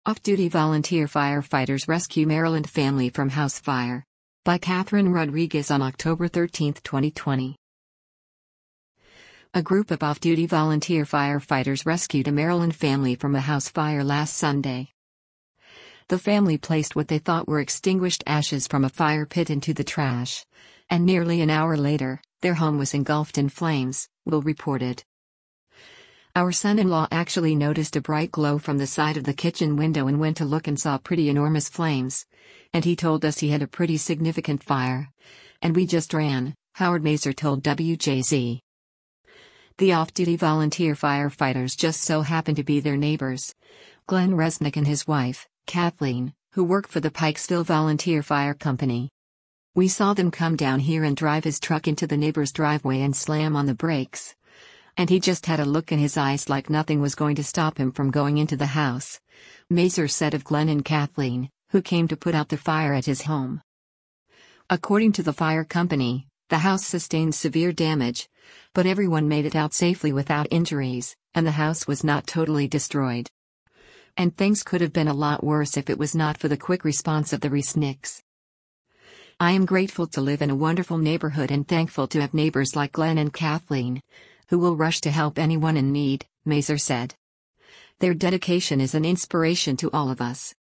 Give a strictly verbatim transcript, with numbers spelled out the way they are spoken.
Off-duty volunteer firefighters rescue Maryland family from house fire. By Catherine Rodriguez on October thirteenth, twenty twenty. A group of off-duty volunteer firefighters rescued a Maryland family from a house fire last Sunday. The family placed what they thought were extinguished ashes from a fire pit into the trash, and nearly an hour later, their home was engulfed in flames, Will reported. Our son-in-law actually noticed a bright glow from the side of the kitchen window and went to look and saw pretty enormous flames. And he told us he had a pretty significant fire. And we just ran, Howard Mazur told W J Z. The off-duty volunteer firefighters just so happened to be their neighbors. Glenn Resnick and his wife, Kathleen, who work for the Pikesville Volunteer Fire Company. We saw them come down here and drive his truck into the neighbor's driveway and slam on the brakes. And he just had a look in his eyes like nothing was going to stop him from going into the house, Mazur said of Glenn and Kathleen, who came to put out the fire at his home. According to the fire company, the house sustained severe damage, but everyone made it out safely without injuries, and the house was not totally destroyed. And things could have been a lot worse if it was not for the quick response of the Resnicks. I am grateful to live in a wonderful neighborhood and thankful to have neighbors like Glenn and Kathleen, who will rush to help anyone in need, Mazur said. Their dedication is an inspiration to all of us.